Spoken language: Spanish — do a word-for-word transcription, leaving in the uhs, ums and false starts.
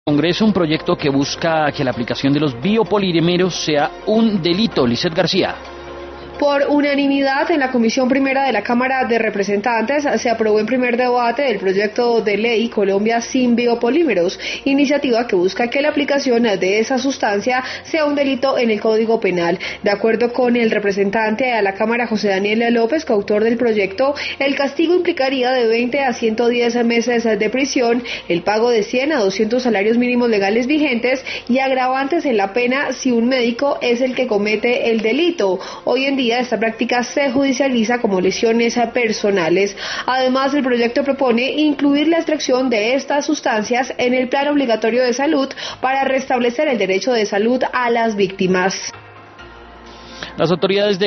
Congreso un proyecto que busca que la aplicación de los biopolímeros sea un delito. Lizeth García. Por unanimidad en la Comisión Primera de la Cámara de Representantes se aprobó en primer debate el proyecto de ley Colombia sin biopolímeros, iniciativa que busca que la aplicación de esa sustancia sea un delito en el Código Penal. De acuerdo con el representante a la Cámara José Daniel López, coautor del proyecto, el castigo implicaría de veinte a ciento diez meses de prisión, el pago de cien a doscientos salarios mínimos legales vigentes y agravantes en la pena si un médico es el que comete el delito. Hoy en día esta práctica se judicializa como lesiones personales. Además, el proyecto propone incluir la extracción de estas sustancias en el plan obligatorio de salud para restablecer el derecho de salud a las víctimas. Las autoridades de